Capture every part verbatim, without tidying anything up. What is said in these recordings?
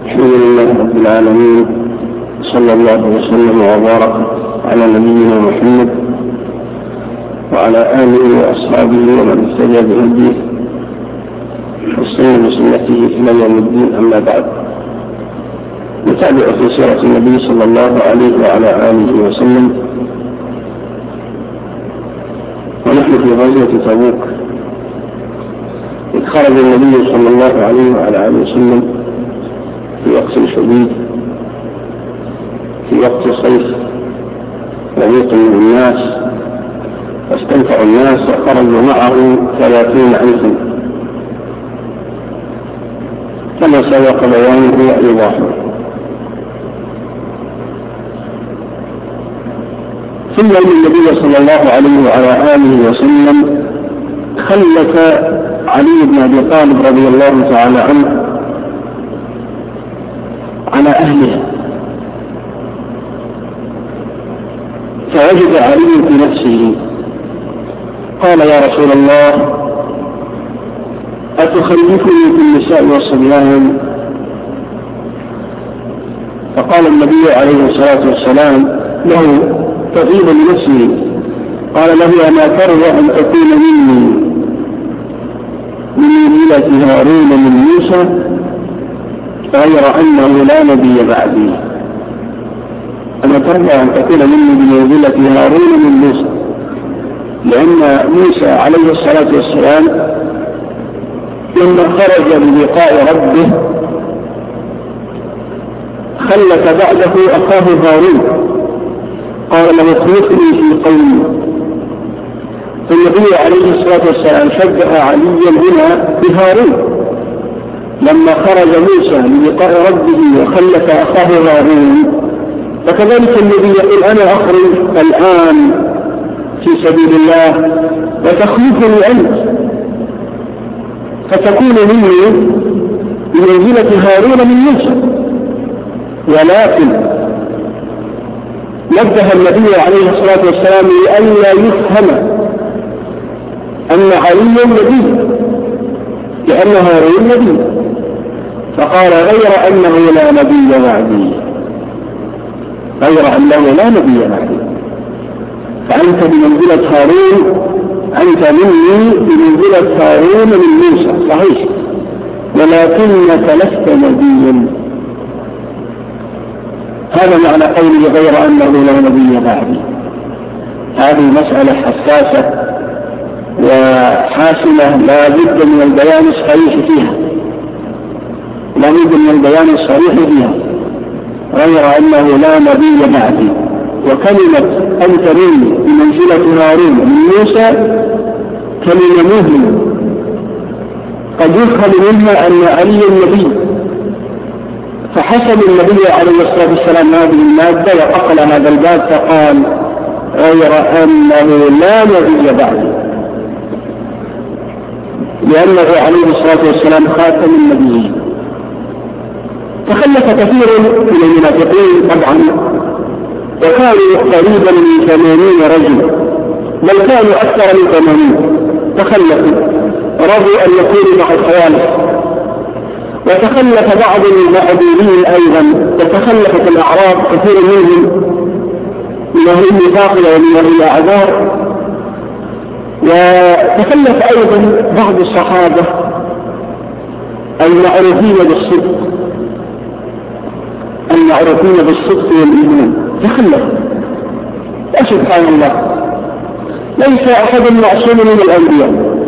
الحمد لله رب العالمين، صلى الله وسلم وبارك على نبينا محمد وعلى آله وأصحابه ومن اهتدى بهديه واستنى بسنته إلى يوم الدين. أما بعد، نتابع في سيرة النبي صلى الله عليه وعلى آله وسلم، ونحن في غزوة تبوك، إذ خرج النبي صلى الله عليه وعلى آله وسلم في وقت شديد، في وقت الصيف، ضيق من الناس، فاستنفع الناس وخرجوا معه ثلاثين ألفا كما سبق بيانه وإيضاحه. ثم إن النبي صلى الله عليه وعلى آله وسلم خلف علي بن أبي طالب رضي الله تعالى عنه على أهلها، فوجد علي في نفسه قال: يا رسول الله، أتخلفني في النساء والصبيان؟ فقال النبي عليه الصلاة والسلام له تغيب لنفسه، قال له: أما ترضى أن تكون مني من ملة هارون من موسى، غير أنه لا نبي بعدي؟ أما ترضى أن تكون مني بمنزلة هارون من موسى، لأن موسى عليه الصلاة والسلام لما خرج للقاء ربه خلف بعده أخاه هارون، قال له: اخلفني في قومي. فالنبي عليه الصلاة والسلام شبه عليا هنا بهارون لما خرج موسى للقاء ربه وخلف أخاه هارون، فكذلك النبي يقول: أنا أخرج الآن في سبيل الله وتخلفني أنت، فتكون مني بمنزلة هارون من موسى. ولكن نبه النبي عليه الصلاة والسلام لئلا يفهم أن علي نبي، لأن هارون نبي، فقال: غير أنه لا نبي بعدي، غير أنه لا نبي بعدي، فأنت بمنزلة هارون، أنت مني بمنزلة هارون من موسى، صحيح، ولكنك لست نبيا. هذا معنى قوله غير أنه لا نبي بعدي. هذه مسألة حساسة وحاسمة، لا بد من البيان الصريح فيها، لا بد من البيان الصريح فيها، غير أنه لا نبي بعدي. وكلمة أنت مني بمنزلة هارون من موسى كلمة مهمة، قد يفهم منها أن علي النبي، فحسب النبي عليه الصلاة والسلام هذه المادة وأقل هذا الباب فقال: غير أنه لا نبي بعدي، لأنه عليه الصلاة والسلام خاتم النبيين. تخلف كثير من المنافقين طبعا، وكانوا قريبا من ثمانين رجل، بل كانوا أكثر من ثمانين، تخلفوا، رضوا أن يكونوا مع الخوالف. وتخلف بعض المعدودين أيضا، وتخلفت الأعراب كثير منهم من أهل النفاق ومن أهل الأعذار. وتخلف أيضا بعض الصحابة المعروفين بالصدق، المعروفين بالصدق والإيمان، تخلف. سبحان الله، ليس أحد معصوم من الأنبياء.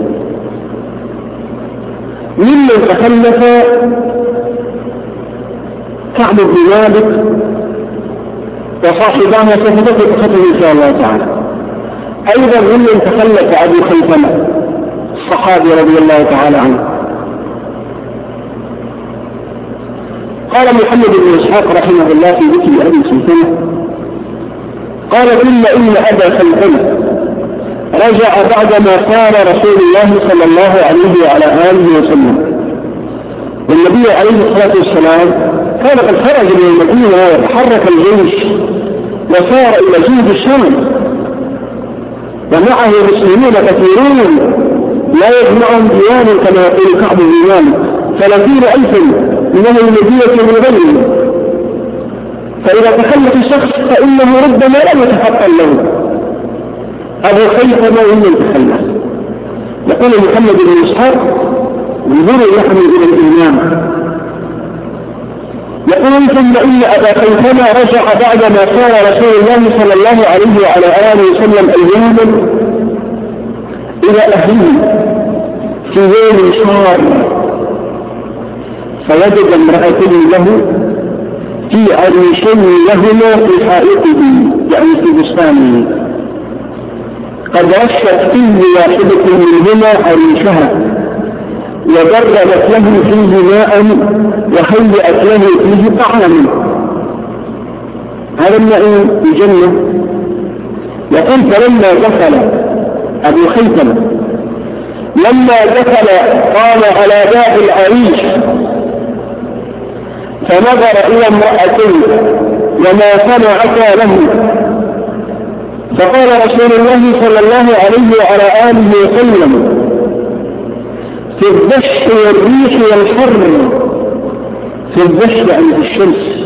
ممن تخلف كعب بن مالك وصاحبه سوف تخلف إن شاء الله تعالى. أيضا ممن تخلف أبو خيثمة الصحابي رضي الله تعالى عنه. قال محمد بن إسحاق رحمه الله في ذكر أبي خيثمة، قال: ثم إن أبا خيثمة رجع بعدما قال رسول الله صلى الله عليه وعلى آله وسلم. والنبي عليه الصلاة والسلام كان قد خرج من المدينة وتحرك الجيش وصار إلى جنوب الشام، ومعه مسلمون كثيرون لا يجمعهم ديان كما يقول كعب بن مالك ثلاثين ألفا إنه المدية من غيره، فإذا تخلف الشخص فإنه ربما لم يتفطن له. أبو خيثمة إنه يتخلف. يقول محمد بن إسحاق انظروا نحن إلى الإمام، يقول ثم إن أبا خيثمة رجع بعدما صار رسول الله صلى الله عليه وعلى آله وسلم أياما إلى أهله في يوم شار، فوجد امرأة له في عريشين لهما في حائطه يعني في بستانه، قد رشت فيه واحدة منهما عريشها وبردت له فيه ماء وهيأت له فيه طعاما. هذا النعيم في جنة. يقول فلما دخل أبو خيثمة لما دخل قام على باب العريش فنظر إلى امرأتين وما صنعتا له، فقال رسول الله صلى الله عليه وعلى آله وسلم في الدش والريح والحر، في الدش عند الشمس.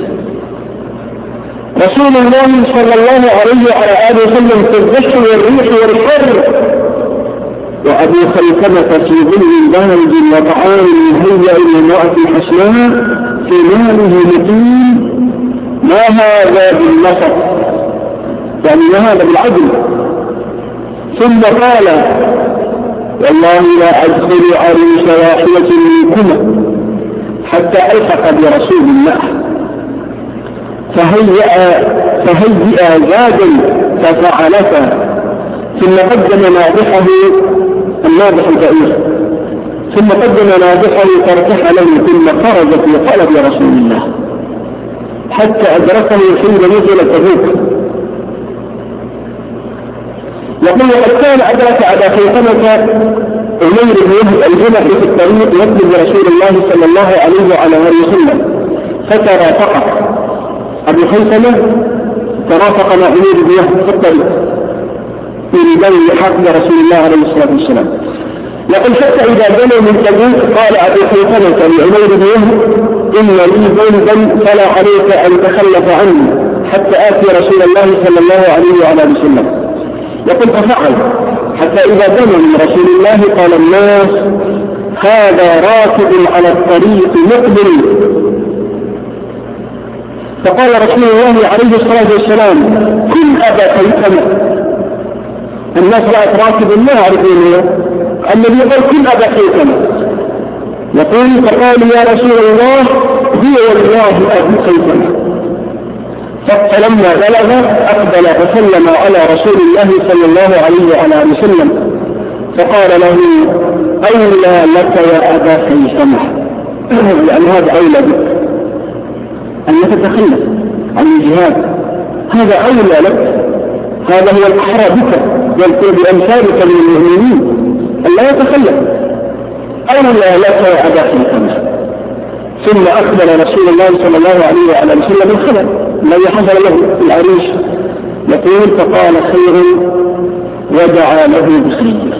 رسول الله صلى الله عليه وعلى آله وسلم في الدش والريح والحر، وأبو خيثمة في ظل بارد وطعام مهيأ لامرأة حسناء في ماله متين، ما هذا بالنصر يعني ما هذا بالعدل. ثم قال والله لا أدخل عريش واحدة منكما حتى ألحق برسول الله، فهيأ فهيئ زادا ففعلتا، ثم قدم ناضحه الناضح البعير، ثم قدم ناضحه فارتحله، ثم خرج في طلب رسول الله حتى أدركه حين نزل تبوك. يقول وقد كان أدرك أبا خيثمة عمير بن وهب الجمحي في الطريق يطلب رسول الله صلى الله عليه وعلى آله وسلم، فترافق أبو خيثمة ترافق مع عمير بن وهب في الطريق يريدان لحاق رسول الله عليه الصلاة والسلام. يقول حتى إذا جنوا من تبوك قال أبو خيثمة لعمير بن وهب إن لي ذنبا فلا عليك أن تخلف عني حتى آتي رسول الله صلى الله عليه وعلى آله وسلم. يقول ففعل حتى إذا دنا من رسول الله قال الناس هذا راكب على الطريق مقبل، فقال رسول الله عليه الصلاة والسلام كن أبا خيثمة. الناس رأت راكب ما يعرفون النبي قال كن أبا خيثمة. يقول فقال يا رسول الله هو والله أبو خيثمة. فلما بلغ أقبل فسلم على رسول الله صلى الله عليه وعلى وسلم فقال له أولى لك يا أبا خيثمة، لأن هذا أولى بك أن تتخلف عن الجهاد، هذا أولى لك، هذا هو الأحرى بك يذكر بأمثالك من المؤمنين أن لا يتخلف، أولى لك يا أبا خيثمة. ثم أقبل رسول الله صلى الله عليه وعلى وسلم الخبر الذي حصل له في العريش. يقول فقال خير ودعا له بخير.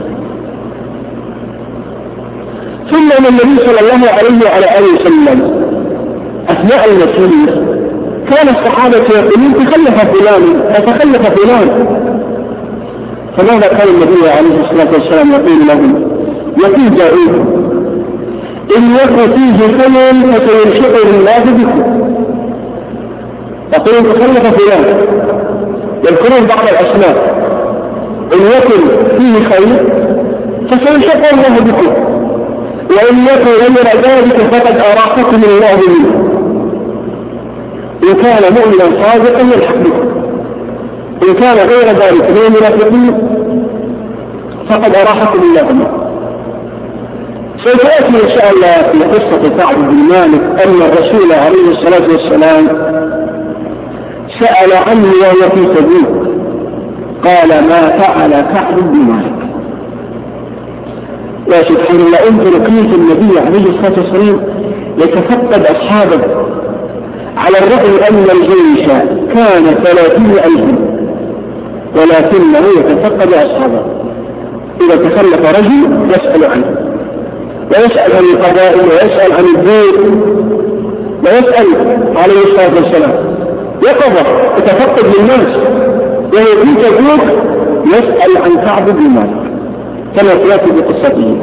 ثم ان النبي صلى الله عليه وعلى اله وسلم اثناء المسير كان الصحابه يقولون تخلف فلان فتخلف فلان، فماذا قال النبي عليه الصلاه والسلام يقول لهم يقول جاءوه إن يكن فيه خير فسينشقه الله بكم. يقول تخلف فلان يذكرون بعض الأسماء إن يكن فيه خير فسينشقه الله بكم، وإن يكن غير ذلك فقد أراقكم الله منه. إن كان مؤمنا صادقا يلحق بكم، إن كان غير ذلك من المنافقين فقد أراقكم الله منه. سوف يأتي إن شاء الله في قصة كعب بن مالك أن الرسول عليه الصلاة والسلام سأل عنه وهو في تبوك قال ما فعل كعب بن مالك. يا سبحان الله انظر كيف النبي عليه الصلاة والسلام يتفقد أصحابه على الرغم أن الجيش كان ثلاثين ألفا ولكنه يتفقد أصحابه. إذا تخلف رجل يسأل عنه ويسأل عن القضاء ويسأل عن الدين ويسأل عليه الصلاة والسلام يقظة يتفقد للناس، وهو في تبوك يسأل عن كعب بن مالك كما سيأتي بقصته.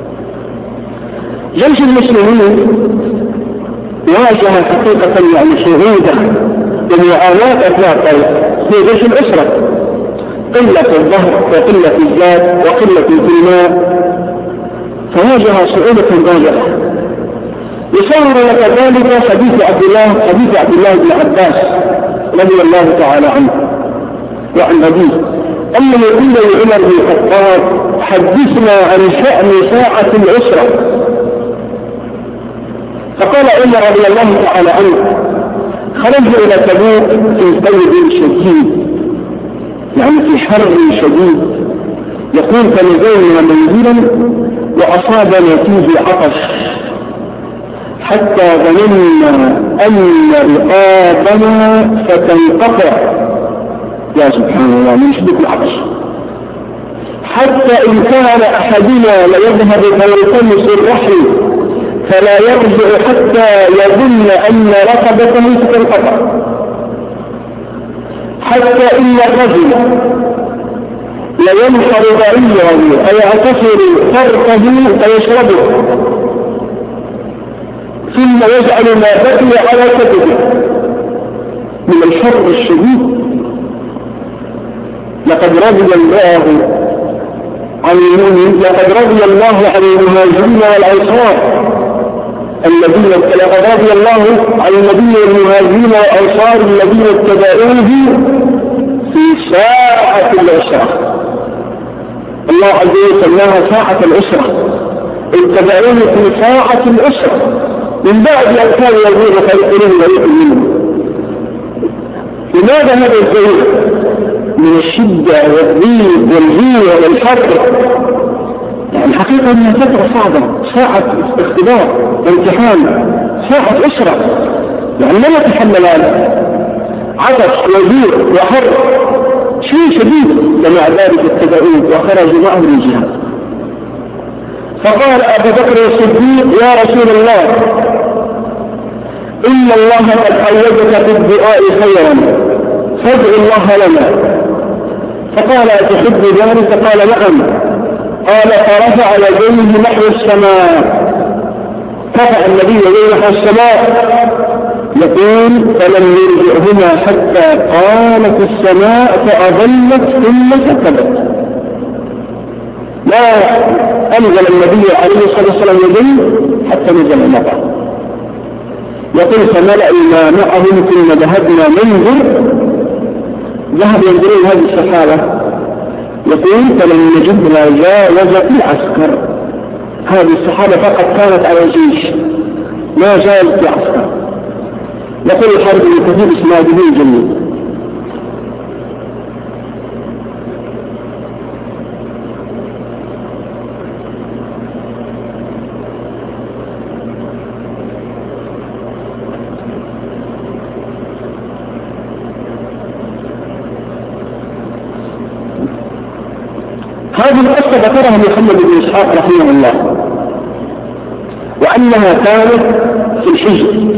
جيش المسلمين واجه حقيقة يعني شهودا ومعاناة أثناء الطريق في جيش الأسرة، قلة الظهر وقلة الزاد وقلة الماء، فواجه صعوبة باهظة. يصور لك ذلك حديث عبد الله حديث عبد الله بن عباس رضي الله تعالى عنه وعن أبيه أنه يقول لعمر بن الخطاب حدثنا عن شأن ساعة الأسرة، فقال عمر رضي الله تعالى عنه خرجنا إلى تبوك في قيد شديد، يعني في حر شديد، يقول فنزلنا منزلا وأصابنا فيه عطش حتى ظننا أن رقابنا ستنقطع، يا سبحان الله من شدة العطش، حتى إن كان أحدنا ليذهب فيلتمس الرحل فلا يرجع حتى يظن أن رقبته ستنقطع، حتى إن الرجل لينحر بعيره أو يعتصر فرقه فيشربه ثم يجعل ما بقي على كتفه من الحر الشديد. لقد رضي الله عن المؤمنين، لقد رضي الله عن المهاجرين والأنصار الذين لقد رضي الله عن النبي والمهاجرين والأنصار الذين اتبعوه في ساعة العسرة. الله عز وجل سماها ساعة العسرة، اتبعوه في ساعة العسرة من بعد أن كان يزيد فيقولون بريء منه. لماذا هذا الزيد؟ من الشدة والضيق والجوع والحر، يعني حقيقة أنها فترة صعبة، ساعة اختبار وامتحان، ساعة أسرة، يعني لا يتحمل هذا عطش وجوع وحر شيء شديد. ومع ذلك اتبعوه وخرجوا معه للجهاد. فقال أبو بكر الصديق يا رسول الله إن الله قد أوجك في الدعاء خيرا فادع الله لنا. فقال أتحب ذلك؟ قال نعم. قال فرفع يديه نحو السماء، رفع النبي يديه نحو السماء يقول فلم يرجعهما حتى قامت السماء فأظلت ثم سكبت. لا أنزل النبي عليه الصلاة والسلام يديه حتى نزل المطر. يقول فملأ ما معهم ثم ذهبنا ننظر، ذهب ينظرون هذه السحابة، يقول فلم نجدها جاوزت العسكر. هذه السحابة فقط كانت على الجيش ما جاءت العسكر. يقول الحرب بن كثير اسناده جميل. هذه القصة ذكرها محمد بن إسحاق رحمه الله، وأنها كانت في الحجر،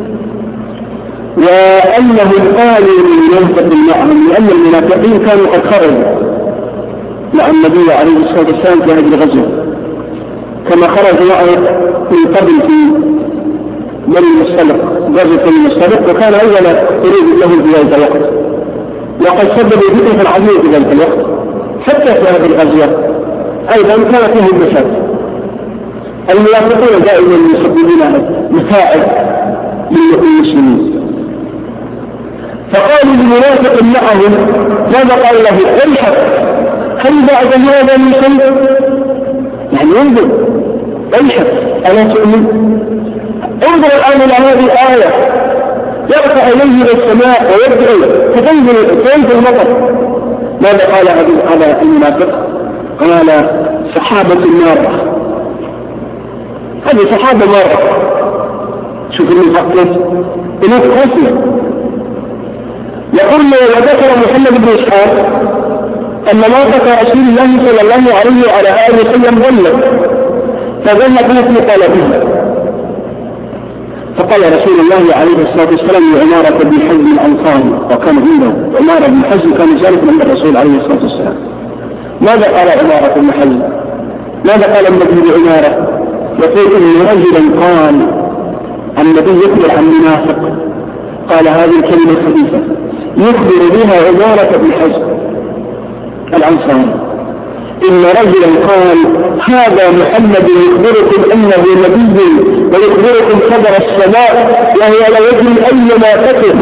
وأنهم قالوا للمنافق معهم لأن المنافقين كانوا قد خرجوا مع النبي عليه الصلاة والسلام في هذه الغزوة، كما خرج معه من قبل في بني المصطلق، غزوة بني المصطلق، وكان أول يريد له في ذلك الوقت، وقد سببوا فتنة عظيمة في ذلك الوقت. حتى في هذه الغزوة أيضا كانت لهم مشاكل. المنافقون دائما يسببون متاعب للمسلمين. فقالوا للمنافق معهم ماذا قال له؟ الحق هل بعد هذا من شيء؟ يعني انظر الحق ألا تؤمن؟ انظر الآن إلى هذه الآية يرفع إليه إلى السماء ويدعو فتنزل المطر. ماذا قال هذا المنافق؟ قال سحابة مارة. هذه سحابة مارة. شوف المفقد إنه قاسية. يقول وذكر محمد بن إسحاق أن ناقة رسول الله صلى الله عليه وعلى آله وسلم ظلت فظلت مثل قلبها، فقال رسول الله عليه الصلاة والسلام لعمارة بن حزم الأنصاري، وكان عنده عمارة بن حزم كان جالس عند الرسول عليه الصلاة والسلام، ماذا قال عمارة بن حزم؟ ماذا قال النبي لعمارة؟ يقول إن رجلا قال النبي يخبر عن منافق، قال هذه الكلمة الخبيثة يخبر بها عمارة بن حزم الأنصاري، إن رجلا قال هذا محمد يخبركم أنه نبي ويخبركم خبر السماء وهو لا يدري أيما كتب.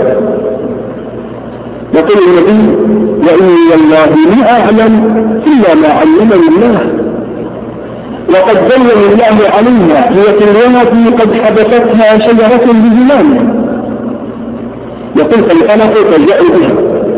يقول النبي وإني والله لا أعلم إلا ما علمني الله، وقد دلني الله عليها، هي كلمتي قد حدثتها شجرة بزمان. يقول فالخلق فجاء بها،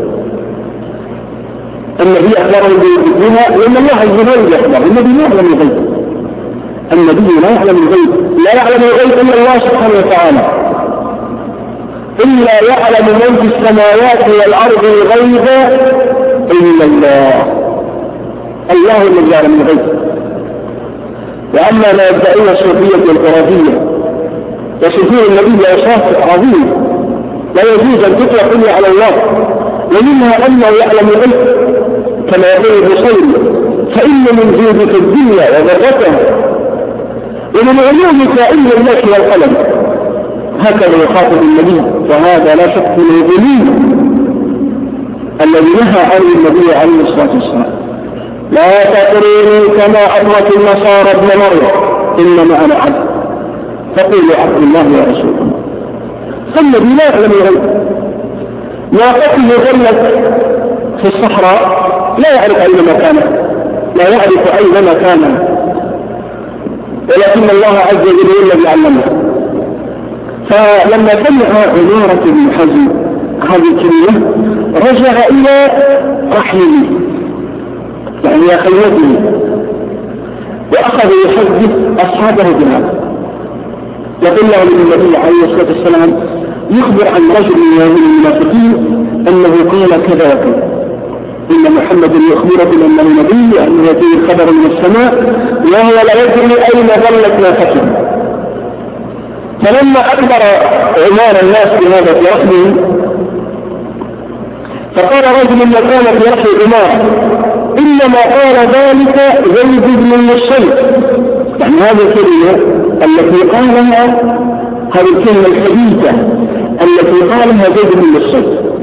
النبي أخبره بها لأن الله عز وجل يخبر، النبي لا يعلم الغيب، النبي لا يعلم الغيب، لا يعلم الغيب إلا الله سبحانه وتعالى، إلا يعلم من في السماوات والأرض الغيب إلا الله، الله الذي يعلم الغيب. وأما ما يدعون الصوفية الخرافية وصفور النبي أوصاف عظيم لا يجوز أن تطلق إلا على الله، ومنها أنه يعلم الغيب كما يقول البصيري فإن من جودك الدنيا وذرتها ومن علومك علم الملك والقلم، هكذا يخاطب النبي، وهذا لا شك من الغلو الذي نهى عنه النبي عليه الصلاة والسلام. لا تطروني كما أطرت النصارى ابن مريم إنما أنا عبد فقولوا عبد الله ورسوله. فالنبي لا يعلم الغيب، ناقته ظلت في الصحراء لا يعرف أين مكانه، لا يعرف أين مكانه، ولكن الله عز وجل الذي علمه. فلما سمع عمارة بن حزم هذه الكلمة رجع إلى رحمه يعني خلوته، وأخذ يحدث أصحابه بهذا. يقول له النبي عليه الصلاة والسلام يخبر عن رجل من المنافقين أنه قال كذا وكذا، إن محمد يخبركم أنه نبي وأنه يأتيه الخبر من السماء وهو لا يدري أين ظلت ناقته. فلما أخبر عمار الناس بهذا في رحمه فقال رجل مكان في رحم عمار إنما قال ذلك زيد بن الشيخ، يعني هذه الكلمة التي قالها هذه الكلمة الحديثة التي قالها زيد بن الشيخ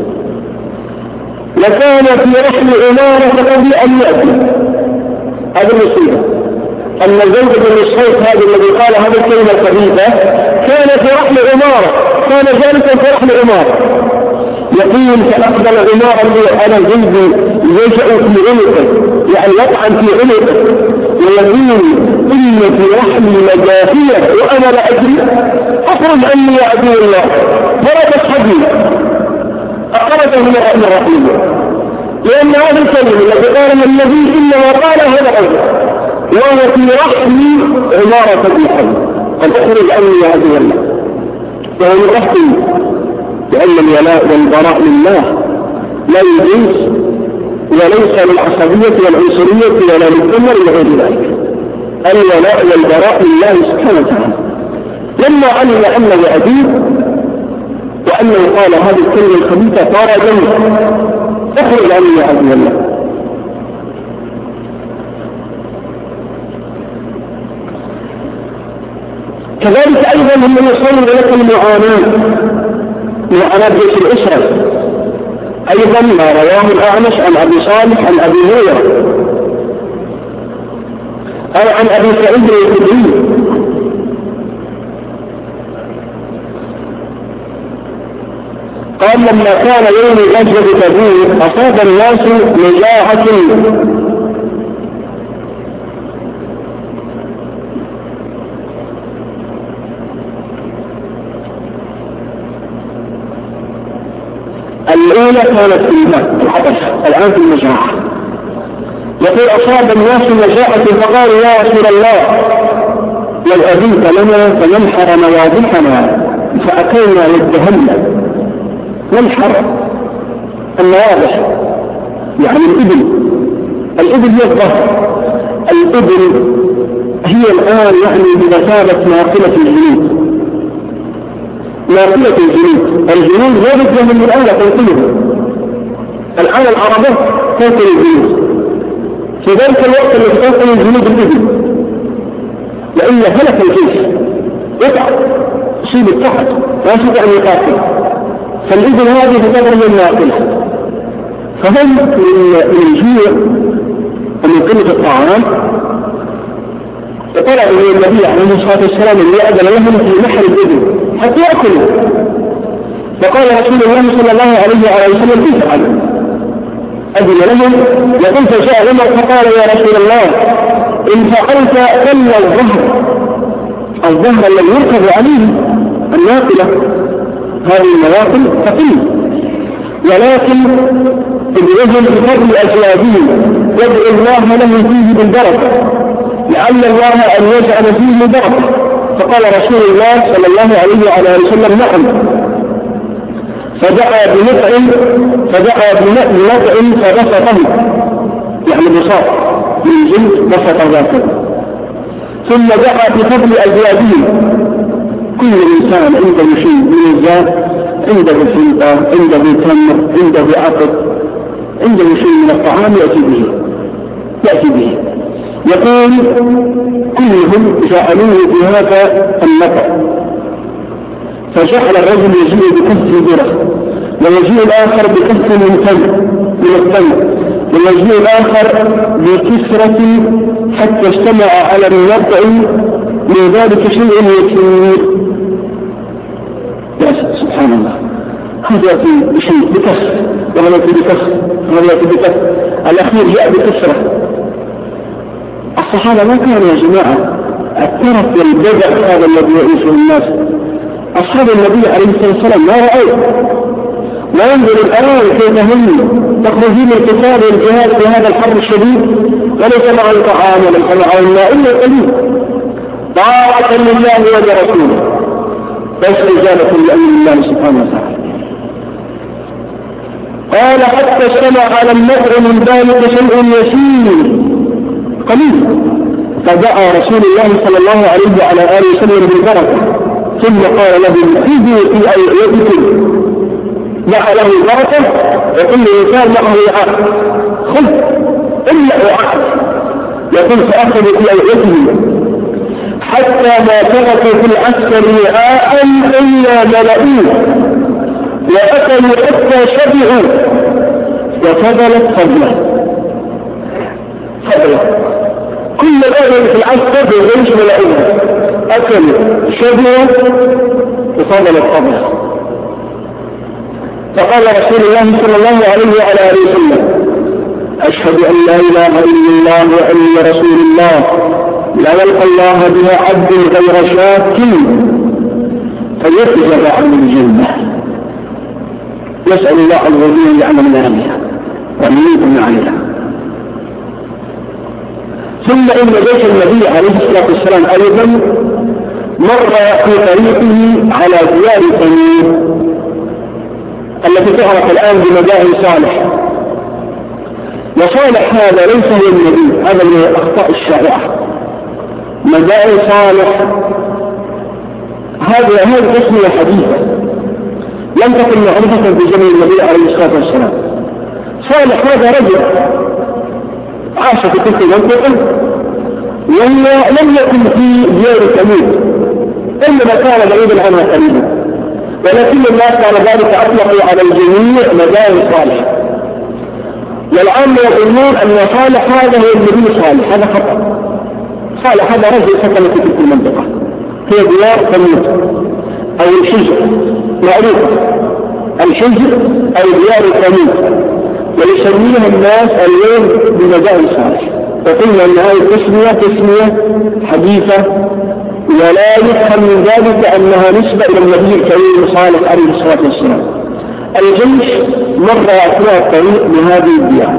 لكان في رحم عمارة قبل أن يأتي. هذا المصيبة أن زيد بن الشيخ هذا الذي قال هذه الكلمة الحديثة كان في رحم عمارة، كان جالسا في رحم عمارة. يقول فأقبل عمارة على زيد يجأ في عنقه يعني يطعن في عنقه ويقول إن في رحمي مجافية وأنا لا أدري أخرج عني يا عدو الله. فرد الحديث أخرجه من رحم الرحيم، لأن هذا الكلمة الذي قال النبي إنما قال هذا الرجل وهو في رحمي عمارة بن حزم قد أخرج عني يا عدو الله. وهو من رحمي لأن الولاء والبراء لله لا يجوز وليس للعصبية والعنصرية ولا للأمر لغير ذلك. الولاء والبراء لله سبحانه وتعالى. لما علم أنه أديب وأنه قال هذه الكلمة الخبيثة صار جنة اخرج عني يا عدو الله. كذلك أيضا هم يصلوا لك المعاناة معاناة جيش الأسرة أيضا ما رواه الأعمش عن أبي صالح عن أبي هريرة أو عن أبي سعيد الخدري قال لما كان يوم غزوة تبوك أصاب الناس مجاعة الأولى كانت في العطش الآن في المجاعة. يقول أصاب الناس مجاعة فقالوا يا رسول الله لو أذنت لنا فننحر نواضحنا فأتينا للجهنم. ننحر النواضح يعني الإبل، الإبل هي الظهر، الإبل هي الآن يعني بمثابة ناقلة الجنود ناقلة الجنود. الجنود لا بد لهم الآن تنقلهم. الآن العربة تنقل الجنود، في ذلك الوقت الذي تنقل الجنود الإبل، لأن هلك الجيش يقع يصيب التحت لا يستطيع أن يقاتل، فالإبل هذه تعتبر الناقلة. فهم من الجوع ومن قلة الطعام فطلبوا من النبي عليه الصلاة والسلام أن يأذن لهم في نحر الإبل حتى يأكلوا. فقال رسول الله صلى الله عليه وسلم افعل، أذن لهم. يقول فجاء عمر فقال يا رسول الله إن فعلت كل الظهر الظهر الذي يركب عليه الناقلة هذه النواقل ثقيل، ولكن ابنهم بفضل أجوابهم يدعو الله له فيه بالبركة لعل الله أن يجعل فيه بركة. فقال رسول الله صلى الله عليه وعلى وسلم نعم. فدعا بنطع فدعا بنطع فبسطه، يعني بساط من جلد بسط ذاته، ثم دعا بفضل أزواجهم. كل إنسان عنده شيء من الزاد، عنده سلطة، عنده تمر، عنده عقد، عنده شيء من الطعام يأتي به يأتي به يقول كلهم جعلوه بهذا النطع. فجعل الرجل يجيء بكف ذرة، ويجيء الآخر بكف من تمر من التمر، ويجيء الآخر بكسرة حتى اجتمع على النطع من ذلك شيء يسير. يا سبحان الله، هذا يأتي بشيء بكسر، وهذا يأتي بكسر، وهذا يأتي بكسر، الأخير جاء بكسرة. الصحابة ما كانوا يا جماعة الترف والبدع هذا الذي يعيشه الناس. أصحاب النبي عليه الصلاة والسلام ما رأوا، وينظر الآن كيف هم تخرجين القتال والجهاد في هذا الحر الشديد وليس معهم طعام وليس معهم ماء إلا القليل، طاعة لله ولرسوله بس إجابة لأمر الله سبحانه وتعالى. قال حتى اجتمع على النفع من ذلك شيء يسير قليل، فدعا رسول الله صلى الله عليه وعلى آله وسلم بالبركة، ثم قال له خذوا في أيديكم، دعا له البركة وكل إنسان معه وعاء، خذ إلا وعاء، يقول فأخذ في أيديكم حتى ما تركوا في العسكر وعاء إلا ملئوه، وأكلوا حتى شبعوا وفضلت فضله فضله كل الأهل في العسكر بيعيش ملئوه، أكلوا شبعوا وفضلت فضله. فقال رسول الله صلى الله عليه وعلى آله وسلم أشهد أن لا إله إلا الله وأني رسول الله، لا يلقى الله بها عبد غير شاك فيحجب عن الجنة. نسأل الله عز وجل أن يعلمنا بها وأن يكون عليها. ثم إن جيش النبي عليه الصلاة والسلام أيضا مر في طريقه على ديار ثمود التي تعرف الآن بمدائن صالح. وصالح هذا ليس هو النبي، هذا من الأخطاء الشائعة. مدائن صالح هذه هذه تسمية حديثة لم تكن معروفة في زمن النبي عليه الصلاة والسلام. صالح هذا رجل عاش في تلك المنطقة ولم يكن في ديار ثمود، إنما كان بعيدا عنها قريبا، ولكن الناس بعد ذلك أطلقوا على الجميع مدائن صالح، والعامة يقولون أن صالح هذا هو النبي صالح. هذا خطأ. صالح هذا رجل سكن في تلك المنطقة هي ديار ثمود أو الحجر، معروفة الحجر أو ديار ثمود، ويسميها الناس اليوم بمدائن صالح. وقلنا أن هذه التسمية تسمية حديثة، ولا يفهم من ذلك أنها نسبة إلى النبي الكريم صالح عليه الصلاة والسلام. الجيش مر أثناء الطريق بهذه الديار.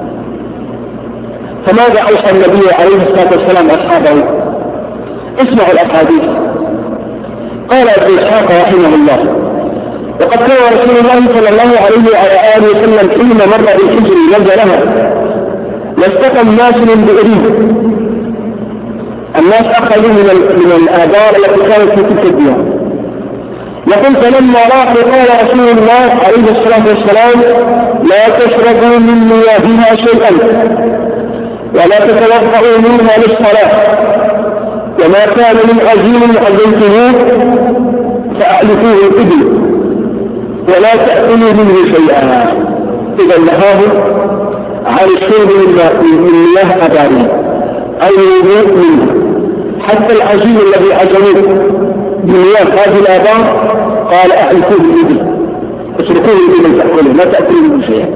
فماذا أوصى النبي عليه الصلاة والسلام أصحابه؟ اسمعوا الأحاديث. قال ابن إسحاق رحمه الله وقد كان رسول الله صلى الله عليه وعلى آله وسلم حين مر بالحجر نزلها واستقى الناس من بئرين. الناس أخذوا من من الآبار التي كانت في تلك الديار، وقلت لما راحوا قال رسول الله عليه الصلاة والسلام لا تشربوا من مياهها شيئا ولا تتوضؤوا منها للصلاة وما كان من عجين عزيتموه فأعلفوه الإبل ولا تأكلوا منه شيئا. إذا نهاه عن الشرب من مياه أباريل أو الوضوء منه، حتى العجين الذي عجنوه بمياه هذه الآبار قال أعلفوه الإبل اتركوه الإبل تأكله لا تأكلوا منه شيئا.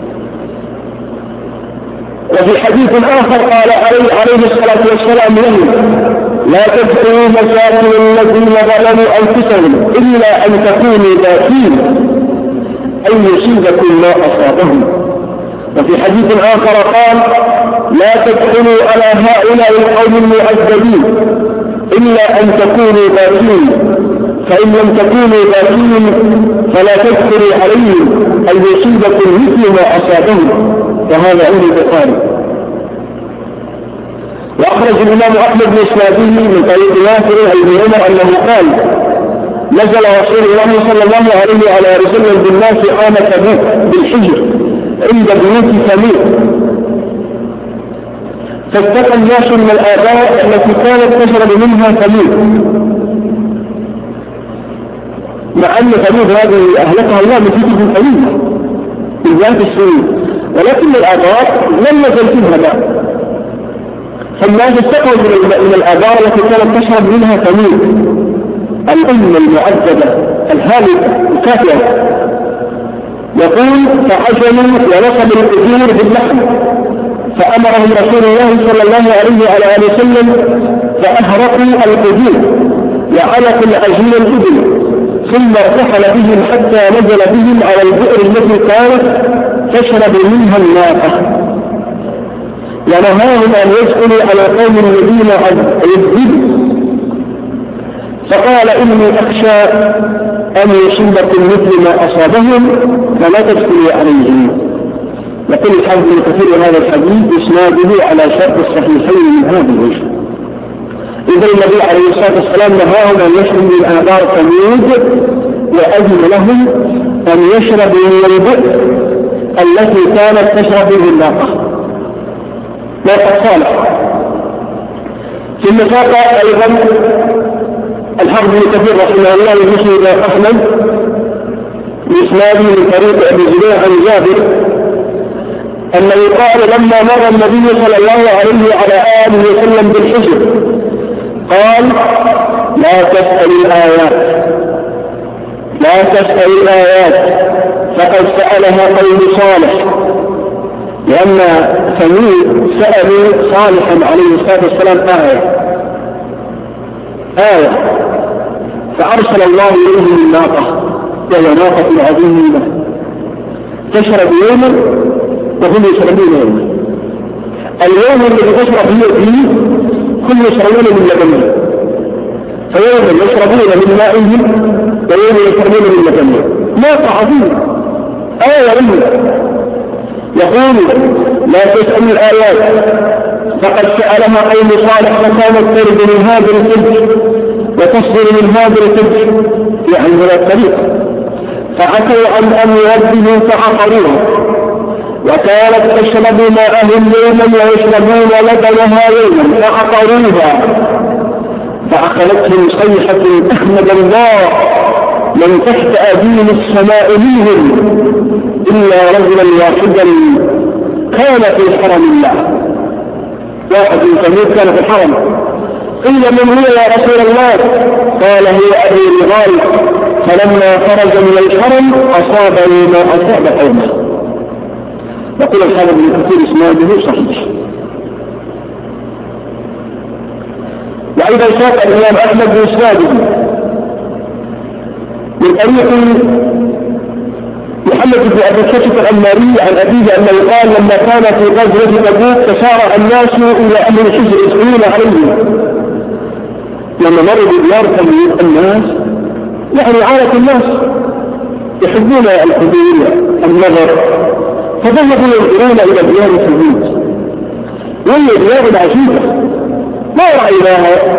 وفي حديث آخر قال عليه, عليه الصلاة والسلام له لا تدخلوا مساكن الذين ظلموا أنفسهم إلا أن تكونوا باكين أن يصيبكم ما أصابهم. وفي حديث آخر قال لا تدخلوا على هؤلاء القوم المعذبين إلا أن تكونوا باكين فإن لم تكونوا باكين فلا تدخلوا عليهم أن يصيبكم مثل ما أصابهم. وهذا عند البخاري. وأخرج الإمام أحمد بن إسناده من طريق نافع بن عمر أنه قال نزل رسول الله صلى الله عليه وعلى وسلم بالناس عام تبوك بالحجر عند بيوت ثمود فاتقى الناس من الآباء التي كانت تشرب منها ثمود، مع أن ثمود هذه أهلكها الله من فترة طويلة في ذات السنين، ولكن الآباء لم يزل فيها ماء، فالناس استقوا من الآبار التي كانت تشرب منها ثمود الأمة المعذبة الهالكة الكافرة. يقول فعجلوا ونصبوا الأجور باللحم فأمرهم رسول الله صلى الله عليه وعلى آله وسلم فأهرقوا الأجور وعلقوا العجين الإبل ثم ارتحل بهم حتى نزل بهم على البئر التي كانت تشرب منها الناقة ونهاهم أن يدخلوا على قوم الذين عذبوا فقال إني أخشى أن يصيبكم مثل ما أصابهم فلا تدخلوا عليهم. يقول الحافظ ابن كثير هذا الحديث إسناده على شرط الصحيحين من هذا الوجه. إذا النبي عليه الصلاة والسلام نهاهم أن يشربوا من آبار ثمود وأذن لهم أن يشربوا من البئر التي كانت تشرب به الناقة ناقة صالح. في النساق أيضا الحافظ ابن كثير رحمه الله يشهد أحمد بإسناده من طريق أبي زبير عن جابر أنه قال لما مر النبي صلى الله عليه وعلى آله وسلم بالحجر قال لا تسأل الآيات لا تسأل الآيات فقد سألها قوم صالح، لأن ثمود سألوا صالحا عليه الصلاة والسلام آية آية فأرسل الله إليهم الناقة وهي ناقة عظيمة تشرب يوما وهم يشربون يوما. اليوم الذي تشرب فيه كل يشربون من لبنه، فيوما يشربون من مائهم ويوما يشربون من لبنه. ناقة عظيمة آية رمية. يقول لا تسأل الآيات فقد سألها قوم صالح فكانت ترد من هذا الكبش وتصدر من هذا الكبش يعني من الطريق فعتوا عن أمر ربهم فعقروها وكانت تشرب ماءهم يوما ويشربون لبنها يوما فعقروها فأخذتهم صيحة أحمد الله من تحت أدين السماء منهم إلا رجلا واحدا كان في حرم الله. واحد من ثمود كان في الحرم. قيل من هو يا رسول الله؟ قال هو أبي رغال فلما خرج من الحرم أصابه ما أصاب قومه. يقول الحافظ ابن كثير إسناده صحيح. وأيضا ساق الإمام أحمد بإسناده من طريق محمد بن أبي كشف الأنماري عن أبيه أنه قال لما كان في غزوة تبوك تسارع الناس إلى أهل الحجر يسألون عليهم لما مروا بديار ثمود الناس يعني عادة الناس يحبون الحضور النظر فذهبوا ينظرون إلى ديار ثمود وهي ديار عجيبة ما رأيناها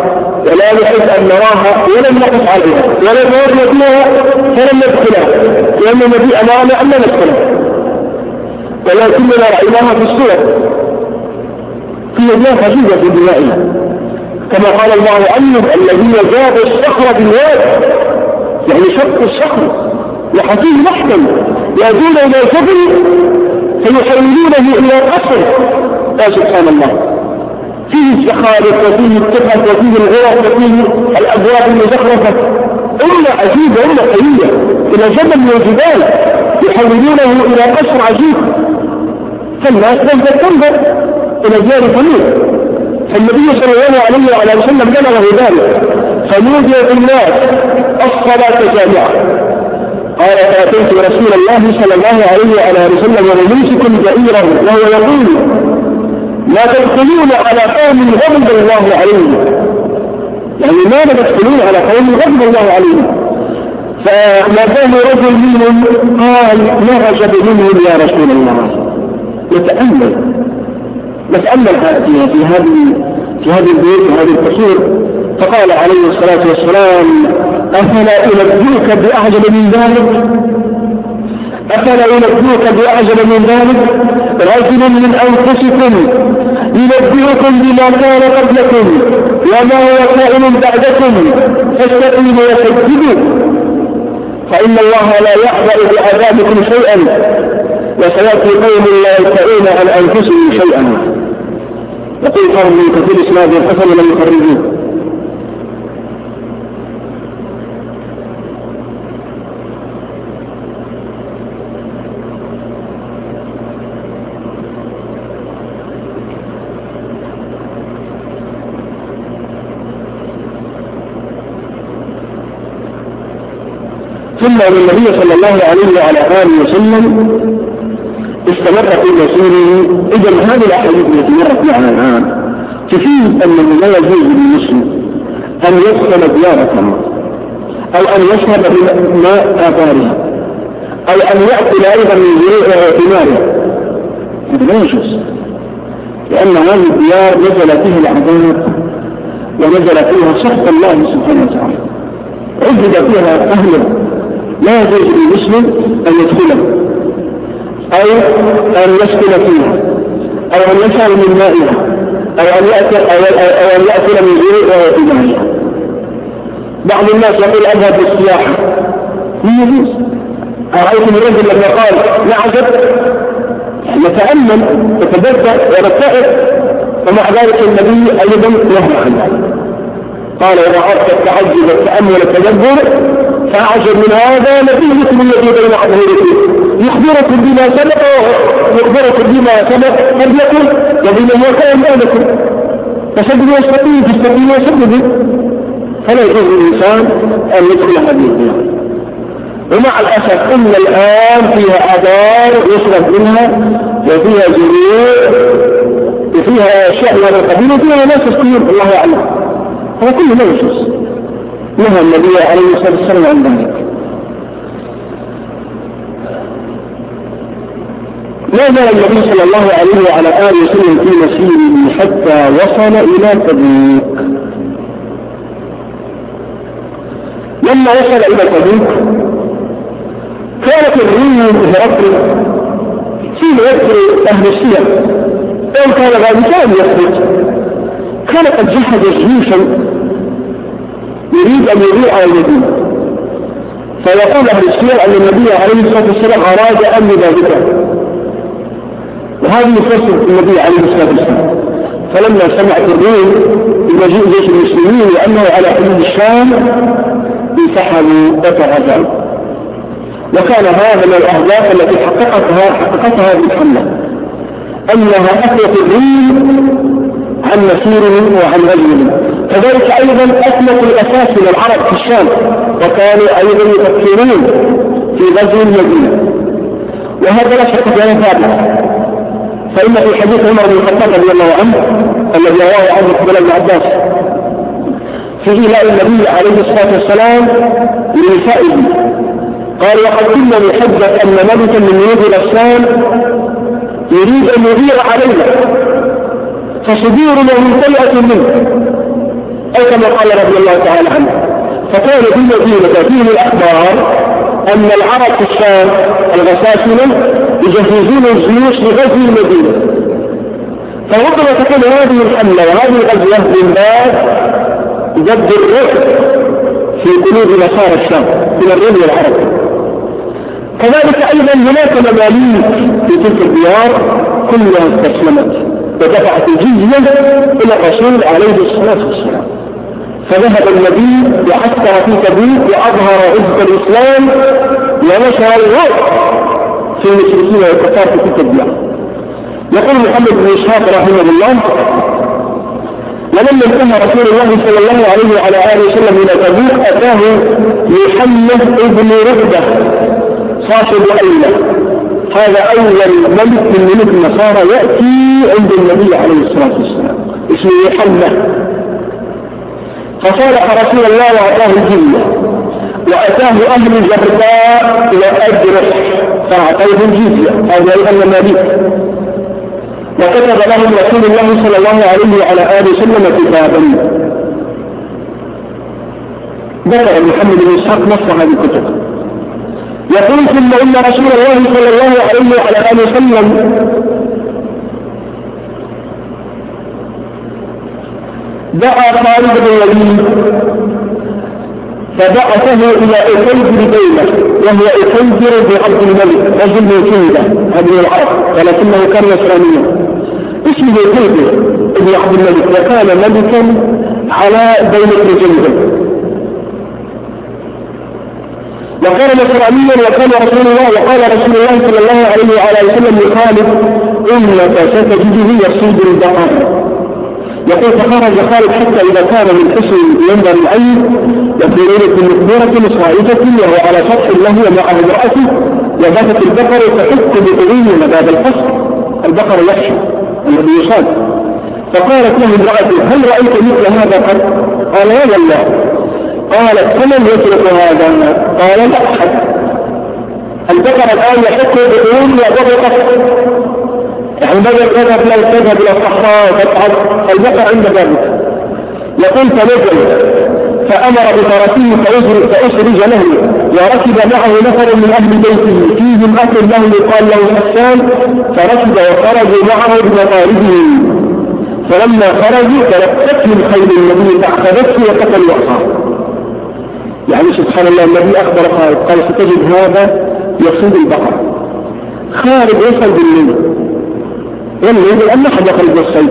ولا نحب أن نراها ولم نقف عليها ولم نرد فيها فلم ندخلها لأن النبي أمرنا أن لا ندخلها ولكننا رأيناها في الصور في الله خشية في دمائها كما قال الله عنه الذين جابوا الصخر بالواد يعني شق الصخر وحفيه محكم يأتون إلى الجبل فيحولونه إلى قصر يا سبحان الله فيه الزخارف وفيه التفت وفيه الغرف وفيه الأبواب المزخرفة أمة عجيبة أمة قوية إلى جبل من الجبال يحولونه إلى قصر عجيب فالناس لم تنظر إلى ديار ثمود فالنبي صلى الله عليه وعلى وسلم بلغه ذلك فنودي بالناس الصلاة جامعة قال فأتيت رسول الله صلى الله عليه وعلى وسلم وممسك بعيره وهو يقول لا تدخلون على قوم غضب الله عليهم يعني ماذا تدخلون على قوم غضب الله عليهم فما كان رجل منهم قال ما عجب منهم يا رسول الله نتأمل نتأمل في في هذه في هذه البيوت وهذه القصور فقال عليه الصلاة والسلام أفلا أنبئك بأعجب من ذلك أفلا أنبئك بأعجب من ذلك رجل من أنفسكم ينبئكم بما كان قبلكم وما هو كائن بعدكم فاستقيموا وسددوا فإن الله لا يحظى بعذابكم شيئا وسيأتي قوم لا يستطيعون عن أنفسهم شيئا يقول قوم من كثير إسناد الحسن لم يخرجوه ثم النبي صلى الله عليه وعلى آله وسلم استمر في مسيره. إذا هذه الأحاديث التي مرت معنا الآن تفيد أنه لا يجوز للمسلم أن يدخل ديارة أو أن يشرب ماء آثارها أو أن يأكل أيضا من زروعها وثمارها. هذا لا يجوز لأن هذه الديار نزل فيه العذاب ونزل فيها سخط الله سبحانه وتعالى عذب فيها أهله لا يجوز للمسلم أن يدخله أو أن يسكن فيها أو أن يشعر من مائها أو أن يأكل, أو أو أن يأكل من زروعها وثمارها. بعض الناس يقول أذهب للسياحة لا يجوز. أرأيتم الرجل لما قال نعجب نتأمل نتبدأ ونتائب ومع ذلك النبي أيضا نهى عنه قال إذا أردت التعجب والتأمل والتدبر فأعجب من هذا نتيجة من الذي بين أظهركم يخبركم بما سبق يخبركم بما سبق قد يكون وبما هو كائن بعدكم فسددوا واستقيموا فاستقيموا وسددوا. فلا يجوز للإنسان أن يدخل هذه الديار. ومع الأسف إن الآن فيها آبار يشرب منها وفيها جريء وفيها أشياء من القبيل وفيها ناس تسكين الله يعلم. هذا كله لا يجوز. نهى النبي عليه الصلاة والسلام عن ذلك. ما زال النبي صلى الله عليه وعلى آله وسلم في مسيره حتى وصل إلى تبوك. لما وصل إلى تبوك كانت الروم هرقل حين يذكر أهل السير أو كان غالبان يخرج كان قد جهز جيوشا يريد أن يضيع على المدينة فيقول أهل السير أن النبي عليه الصلاة والسلام أراد أن يبادئه وهذه يفسر النبي عليه الصلاة والسلام. فلما سمعت الروم بمجيء جيش المسلمين لأنه على حدود الشام انسحبوا وتراجعوا. وكان هذا من الأهداف التي حققتها حققتها هذه الحملة أنها أثبت الروم عن مسيرهم وعن غزوهم. كذلك أيضا أثبت الأساس من العرب في الشام وكانوا أيضا يفكرون في غزو المدينة وهذا لا شك في ثابت. فإن في حديث عمر بن الخطاب رضي الله عنه الذي رواه عنه قبل ابن عباس في إيلاء النبي عليه الصلاة والسلام لنسائه قال وقد كنا نحدث أن ملكا من ملوك الشام يريد أن يغير علينا فصدورنا ممتلئة منه أو كما قال رضي الله تعالى عنه. فكان في المدينة فيه الأخبار أن العرب في الشام الغساسنة يجهزون الجيوش لغزو المدينة، فربما تكون هذه الحملة وهذه الغزوة من باب ضد الرعب في قلوب نصارى الشام من الروم والعرب. كذلك أيضا هناك مماليك في تلك الديار كلها استسلمت ودفعت الجزية إلى الرسول عليه الصلاة والسلام، فذهب النبي وحثر في تبوك وأظهر عزة الإسلام ونشر الرعب في المشركين والكفار في تلك الديار. يقول محمد بن إسحاق رحمه الله: ولما انتهى رسول الله صلى الله عليه وعلى آله وسلم إلى تبوك أتاه محمد ابن رغبة صاحب أيلة، هذا أول ملك من ملوك النصارى يأتي عند النبي عليه الصلاة والسلام، اسمه محمد. فصالح رسول الله وأعطاه الجزية، وأتاه أهل الجرداء وأجرح فأعطيه الجزية، هذا أيضا مماليك. وكتب لهم رسول الله صلى الله عليه وعلى آله وسلم كتابا. ذكر محمد بن إسحاق نص هذه الكتب. يقول: ثم إن رسول الله صلى الله عليه وعلى آله وسلم دعا خالد بن الوليد فبعثه إلى أكيدر بينه، وهو أكيدر بن عبد الملك رجل من كندة هذه العرب، ولكنه كان نصرانيا، اسمه أكيدر بن عبد الملك، وكان ملكا على دولة جندة، وكان نصرانيا. وكان رسول الله وقال رسول الله صلى الله عليه وعلى وسلم لخالد: إنك ستجده يصيد البقر. يقول: فخرج خالد حتى إذا كان من حسن ينظر العين وفي ليلة مقبرة صائفة وهو على سطح له ومعه امرأته، وباتت البقر تحك بطويل باب القصر، البقر يخشى الذي يصاد. فقالت له امرأته: هل رأيت مثل هذا قد؟ قال: لا والله. قالت: فمن يترك هذا؟ قال: لا أحد. البقر الآن يحك بطويل وباب القصر، يعني بدأ تذهب لا تذهب إلى الصحراء وتتعب، البقر عند ذلك. يقول: فنزل فأمر بفرسه فأسرج له، وركب معه نفر من أهل بيته فيهم أخ له يقال له حسان، فركب وخرجوا معه بمطاردهم، فلما خرجوا تلقتهم خيل النبي فأخذته وقتلوا أخاه. يعني سبحان الله، النبي أخبر خالد قال: ستجد هذا يصيد البقر. خالد يصل بالليل، والليل أن أحد يخرج الصيد،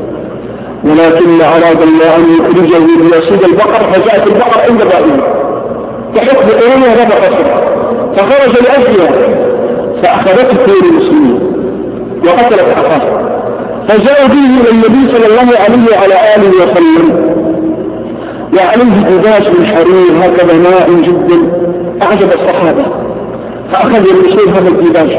ولكن أراد الله أن يخرجه ليصيد البقر، فجاءت البقر عند بابه تحك بطولها باب قصر، فخرج لأجلها فأخذته كل المسلمين وقتلت أخاه، فجاءوا به إلى النبي صلى الله عليه وعلى آله وسلم، وعليه دباج من حرير هكذا ناعم جدا أعجب الصحابة، فأخذ المسلم هذا الدباج،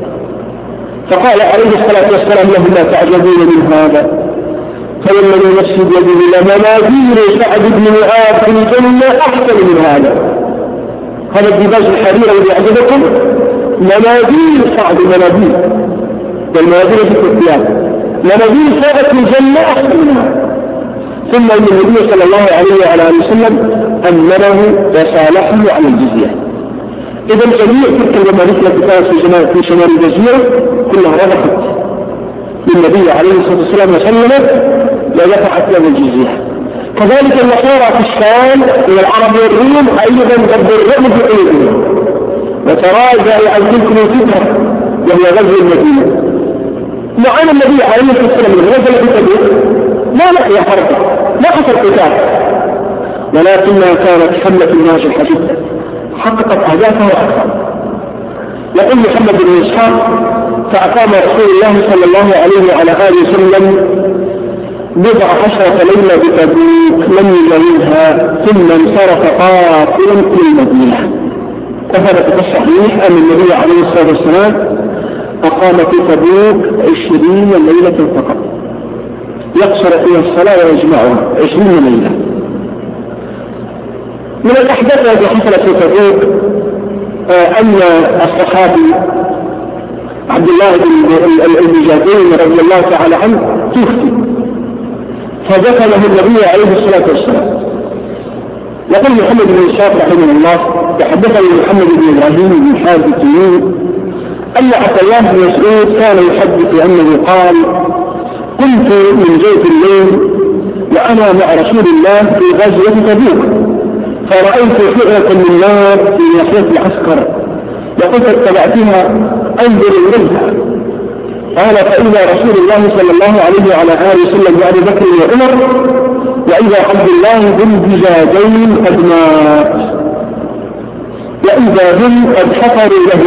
فقال عليه الصلاة والسلام له: لا تعجبون من هذا، فوالذي نفسي بيده لمنازير سعد بن معاذ في الجنة أحسن من هذا. هذا الدباج الحرير الذي أعجبكم منازير سعد، منازير والمنازير في الثياب، منازير سعد في الجنة أحسن من هذا. ثم إن النبي صلى الله عليه وعلى آله وسلم أمنه وصالحه على الجزية. إذا جميع تلك الممالك التي كانت في شمال الجزيرة كلها رفضت للنبي عليه الصلاة والسلام وسلمت ودفعت له الجزية. كذلك النصارى في الشام من العرب والروم أيضا ضد الرعب في قلوبهم، وتراجع عن تلك الفترة وهي غزو المدينة. مع أن النبي عليه الصلاة والسلام نزل في تبوك ما لقي حرب، ما حصل قتال، ولكنها كانت حملة ناجحة جدا حققت أهدافها وأكثر. يقول محمد بن إسحاق: فأقام رسول الله صلى الله عليه وعلى آله وسلم بضع عشرة ليلة بتبوك لم يجاوزها، ثم انصرف قافلا في المدينة. وثبت في الصحيح أن النبي عليه الصلاة والسلام أقام في تبوك عشرين ليلة فقط، يقصر فيها الصلاة ويجمعها عشرين ليلة. من الأحداث التي حصلت في تبوك أن الصحابي عبد الله بن الجابرين رضي الله تعالى عنه توفي، فدخله النبي عليه الصلاة والسلام. يقول محمد بن إسحاق رحمه الله: تحدثني محمد بن إبراهيم بن حارث التميمي أن عبد الله بن مسعود كان يحدث أنه قال: كنت من جوف الليل وأنا مع رسول الله في غزوة تبوك، فرأيت فئرة من نار في ناحية العسكر، وقد اتبعتها أنظر إليها. قال: فإذا رسول الله صلى الله عليه وعلى آله وسلم وأبي بكر وعمر، وإذا عبد الله بن بجاجين قد مات، وإذا هم قد حفروا له.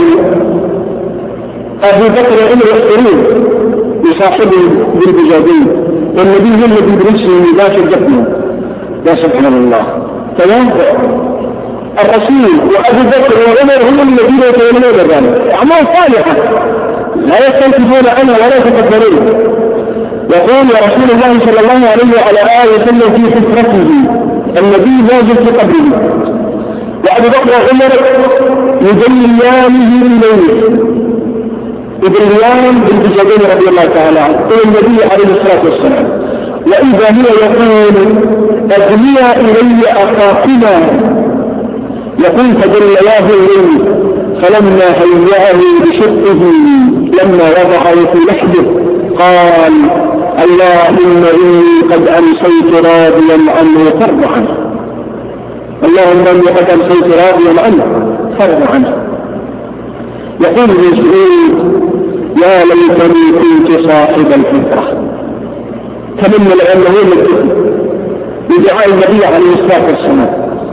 أبو بكر وعمر يأثرون يصاحبهم بالبجاجين، والنبي الذي بنفسه يباشر دفنه. يا سبحان الله، تنافع الرسول وأبو بكر وعمر هم الذين يتولون ذلك، أعمال صالحة لا يستنكفون عنها ولا يتكبرون. يقول: ورسول الله صلى الله عليه وعلى آله وسلم في حفرته، النبي نازل في قبره، وأبو بكر وعمر يدليانه إليه، يدليان بالبجاجين رضي الله تعالى عنه إلى النبي عليه الصلاة والسلام. وإذا هو يقول: أدنيا إلي أخاكما، يقول: فدلياه إليه، فلما هيأه بشقه لما وضعه في لحده قال: اللهم إني قد أمسيت راضيا عنه فرض عنه. اللهم إني قد أمسيت راضيا عنه فرض عنه. يقول المسعود: يا ليتني كنت صاحب الفطرة. تمنى لأنه يمكن بدعاء النبي عليه الصلاة والسلام.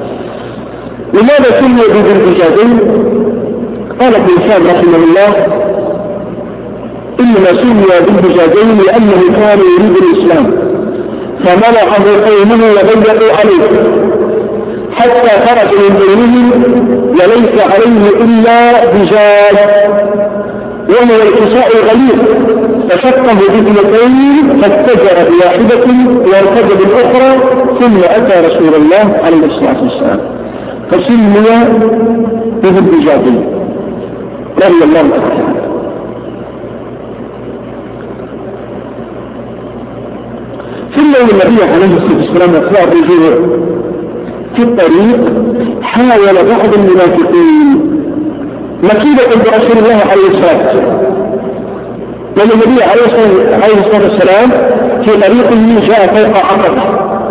لماذا سمي بالبجاجين؟ قال ابن هشام رحمه الله: إنما سمي بالبجاجين لأنه كان يريد الإسلام، فمنعه قومه وضيقوا عليه حتى خرج من بينهم وليس عليه إلا بجاج، وهو الكساء الغليظ، فشقه باثنتين فاتجر بواحدة وارتد بالأخرى، ثم أتى رسول الله عليه الصلاة والسلام فسمي بالبجاجين رضي الله عنه. ثم النبي عليه الصلاة والسلام أثناء الرجوع في الطريق حاول بعض المنافقين مكيدة برسول الله عليه الصلاة والسلام، لأن النبي عليه الصلاة والسلام في طريقه جاء فوق عقبة،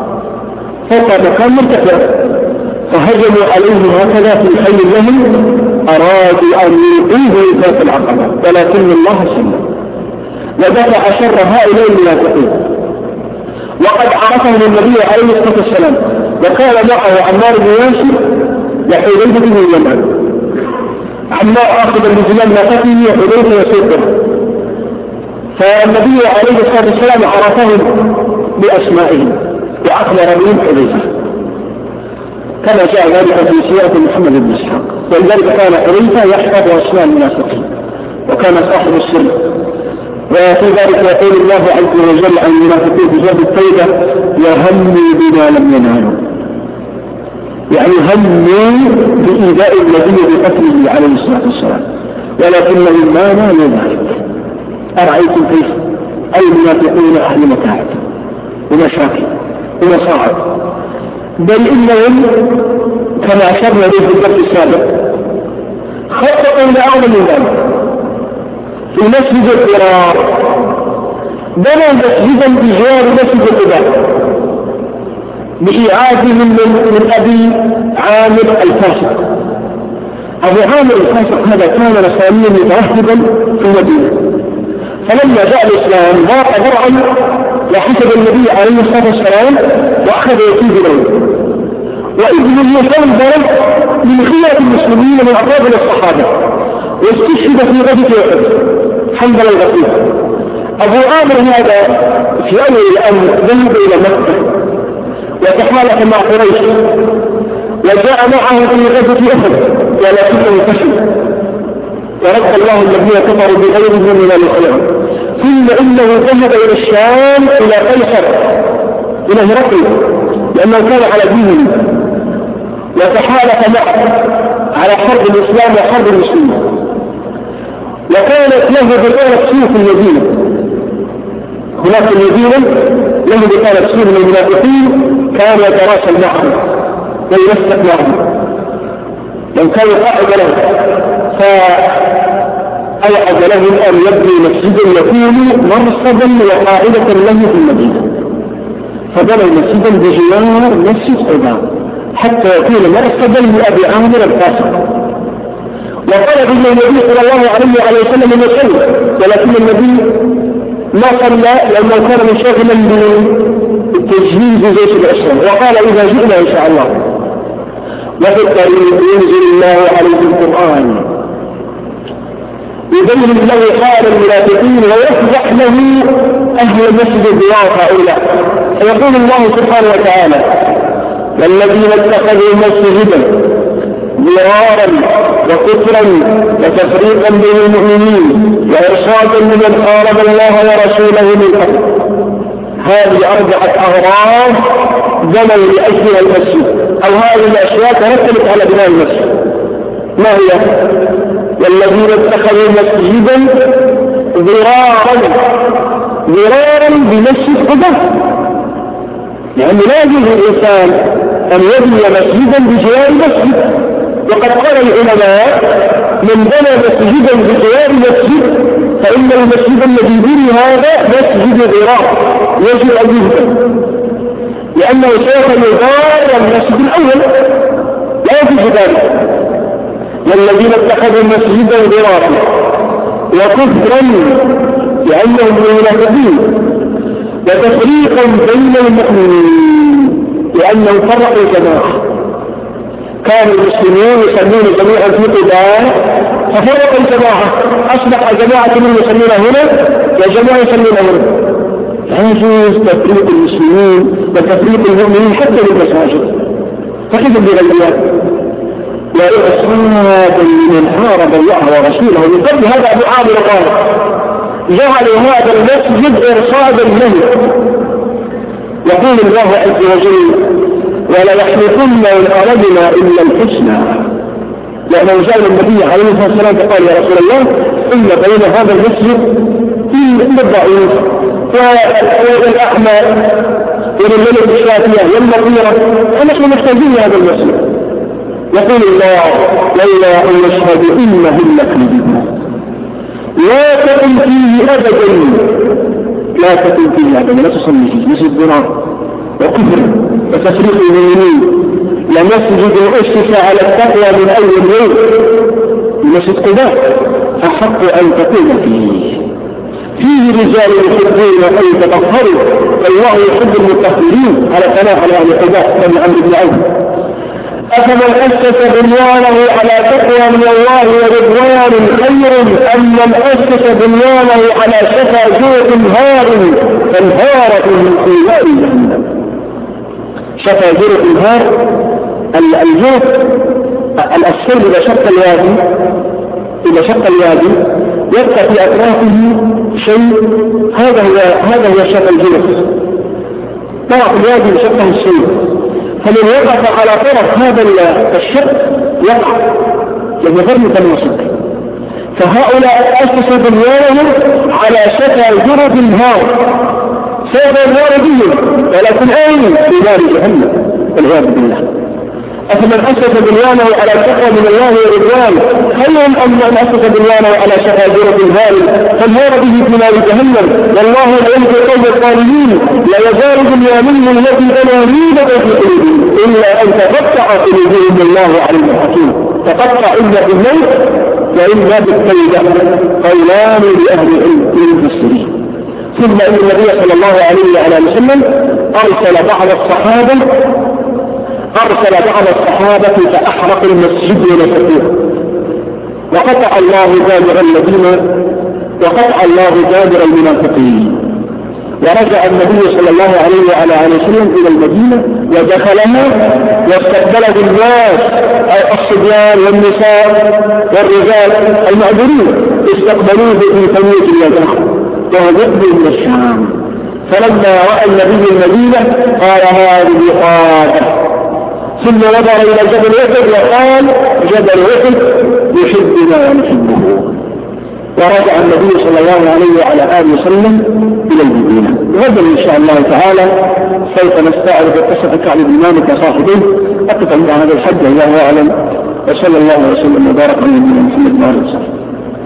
فوق مكان مرتفع، فهجموا عليه هكذا في الحي لهم، أرادوا أن يلقوه فوق العقبة، ولكن الله سلم ودفع شر هؤلاء المنافقين. وقد عرفهم النبي عليه الصلاة والسلام، وكان معه عمار بن ياسر وحذيفة بن اليمان. عمار آخذا بزمام ناقته وحذيفة يسوقه، فالنبي عليه الصلاة والسلام عرفهم بأسمائهم وأخبر بهم حذيفة، كما جاء ذلك في سيرة محمد بن إسحاق. ولذلك كان حذيفة يحفظ أسماء المنافقين وكان صاحب السر. وفي ذلك يقول الله عز وجل عن المنافقين في سورة التوبة: وهموا بما لم ينالوا، يعني هموا بإيذاء النبي بقتله عليه الصلاة والسلام، ولكنهم ما نالوا ذلك. أرأيتم كيف المنافقون أهل متاعب ومشاكل ومصاعب، بل إنهم كما أشرنا به في الدرس السابق خططوا لأعظم من ذلك. في مسجد الضرار بنوا مسجدا بجوار مسجد قباء بإعادة من, من أبي عامر الفاسق. أبو عامر الفاسق هذا كان نصرانيا متوحدا في المدينة، فلما جاء الإسلام ضاق ذرعا وحسب النبي عليه الصلاة والسلام وأخذ يتيب له، وإذن المسلم ضرب من خيرة المسلمين من أفراد الصحابة، واستشهد في غزوة أحد حنظلة الغفير. أبو عامر هذا في أول الأمر ذهب إلى مكة وتحالف مع قريش وجاء معه في غزوة أحد، ولكنه فشل ورد الله الذين كفروا بغيرهم من الخير. ثم إنه ذهب إلى الشام إلى قيصر إلى هرقل لأنه كان على دينه، وتحالف معه على حرب الإسلام وحرب المسلمين، وكانت له بطولة سيوف المدينة. هناك المدينة الذي كان كثير من المنافقين كان يتراسل معهم وينسق معهم، لو كان قاعد له فأوعد لهم أن يبني مسجدا يكون مرصدا وقاعدة له في المدينة، فبنوا مسجدا بجوار مسجد قباء حتى يكون مرصدا لأبي عامر الفاسق. وطلب النبي صلى الله عليه وسلم أن يصلي، ولكن النبي ما صلى لأنه كان مشغلا بالتجهيز جيش الأسرى، وقال إذا جئنا إن شاء الله. وفي الطريق ينزل الله عليه القرآن يبين له حال المنافقين ويفضح له أهل المسجد الضياف هؤلاء، فيقول الله سبحانه وتعالى: والذين اتخذوا مسجدا ضرارا وكفرا وتفريقا بين المؤمنين وإرشادا لمن حارب الله ورسوله من قبل. هذه أربعة أغراض بنوا لأجلها المسجد، أو هذه الأشياء ترتبت على بناء المسجد. ما هي؟ والذين اتخذوا مسجدا ضرارا ضرارا بمسجد قباء، لأنه لا يجوز الإنسان أن يبني مسجدا بجوار مسجد. وقد قال العلماء: من بنى مسجدا بجوار مسجد فإن المسجد الذي بني هذا مسجد ضرار يجب أن يهدم، لأنه سوف يضار المسجد الأول، لا يجوز ذلك. والذين اتخذوا مسجدا ضرارا وكفرا لأنهم منافقين وتفريقا بين المؤمنين لأنهم فرقوا الجماعة. كانوا المسلمين يسمون جميعا في قباء ففرق الجماعة، أصبح جماعة من يسمون هنا وجماعة يسمون هنا. لا يجوز تفريق المسلمين وتفريق المؤمنين حتى بالمساجد، فكيف بغيرها؟ وإرصادا لمن حارب الله ورسوله من قبل. هذا أبو عامر قال: جعلوا هذا المسجد إرصادا له. يقول الله عز وجل: ولا يحلفن إن أردنا إلا الحسنى. لأنه جاء النبي عليه الصلاة والسلام فقال: يا رسول الله إن بين هذا المسجد في الضعيف والأحمى والملك الشافية والمطيرة، فنحن محتاجين هذا المسجد. يقول الله: لولا أن نشهد إنهم لكاذبون. لا تكن فيه أبدا، لا تكن فيه أبدا، لا تصلي فيه مسجد ضرار وكفر وتفريق المؤمنين. لمسجد أسس على التقوى من أول يوم مسجد قباء أحق أن تكون فيه. فيه رجال يحبون أن يتطهروا فالله يحب المطهرين على ثناء على أهل قباء كما عمرو بن عوف. أفمن أسس بنيانه على تقوى من الله ورضوان خير أم من أسس بنيانه على شفا جوف هار فانهار في نار جهنم. شفا جوف الهار الجوف الأسفل إذا شق الوادي إذا شق الوادي يبقى في أطرافه شيء، هذا هو هذا هو شفا الجوف، طرف الوادي شقه الشيء، فمن وقف على طرف هذا الشق يقع يظهر كالوسط. فهؤلاء أسسوا بنيانهم على شفا جرد الهار سوف ينهار بهم، ولكن أين؟ في نار جهنم والعياذ بالله. أفمن أسس بنيانه على تقوى من الله ورضوان خير أم من أسس بنيانه على شفا جرد الهار فانهار به في نار جهنم والله لا يهدي قوم الظالمين. لا يزال بنيانهم الذي بنوا ريبة في قلوبهم إلا أن تقطع قلوبهم بالله عليم الحكيم. تقطع إلا بالموت وإلا بالتوبة قولان لأهل العلم المفسرين. ثم إن النبي صلى الله عليه وعلى وسلم أرسل بعض الصحابة أرسل بعض الصحابة فأحرق المسجد ونسفوه، وقطع الله دابر الذين وقطع الله دابر المنافقين. ورجع النبي صلى الله عليه وعلى وسلم إلى المدينة ودخلها واستقبل بالناس الصبيان والنساء والرجال المعذورين استقبلوه في ثنية الوداع وهو يقبل من الشام. فلما رأى النبي المدينة قال: هذه قادة. ثم نظر إلى جبل أحد وقال: جبل أحد يحبنا ونحبه. ورجع النبي صلى الله عليه وعلى آله وسلم إلى المدينة. غدا إن شاء الله تعالى سوف نستعرض قصة كعب بن مالك صاحبه. أقف عند هذا الحد والله أعلم، وصلى الله وسلم وبارك على نبينا محمد وعلى آله وصحبه.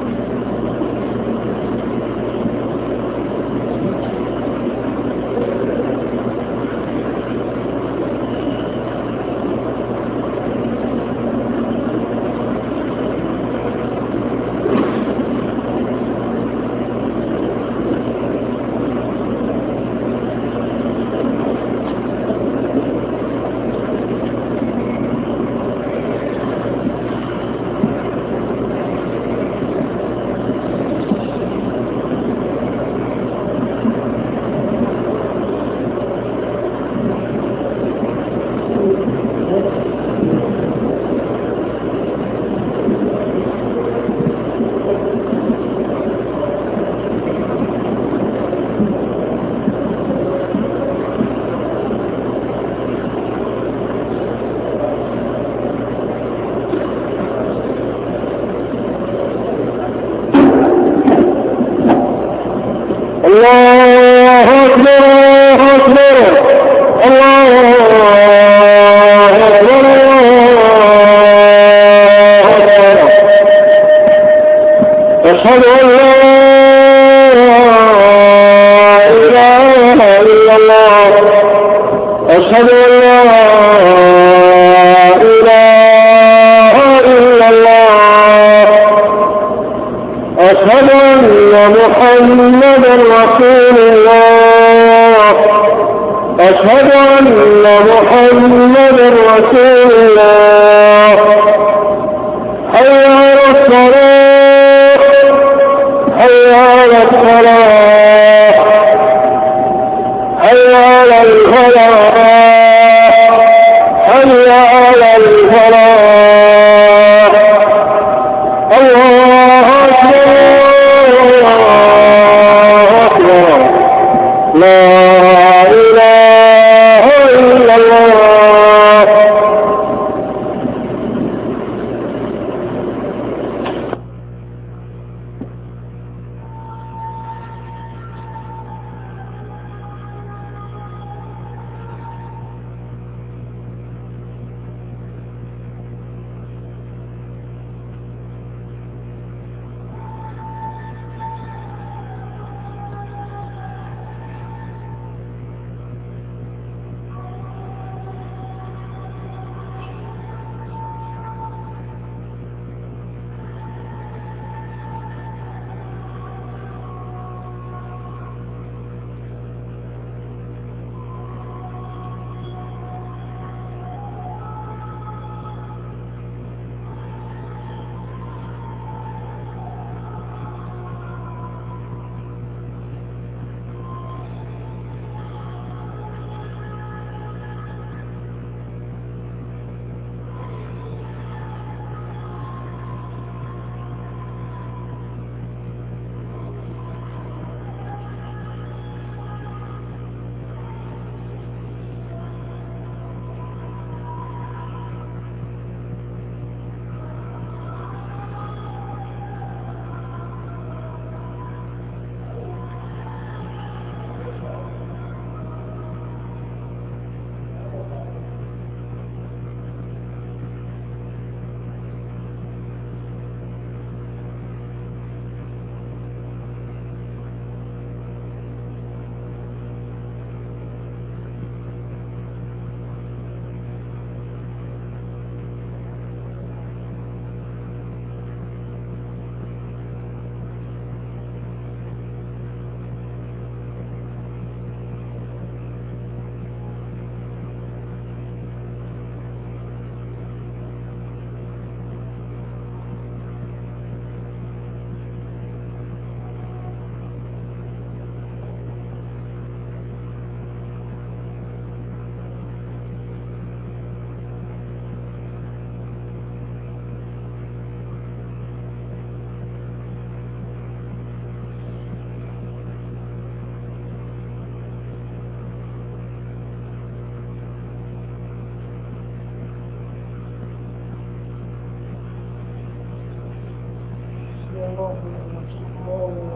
الله أكبر الله أكبر الله أكبر أشهد أن لا إله إلا الله أشهد أن لا إله إلا الله أشهد أن محمدا رسول الله أشهد أن محمدا رسول الله حي على الصلاة حي على الصلاة حي على الفلاح حي على الفلاح الله أكبر الله أكبر لا إله إلا الله. الله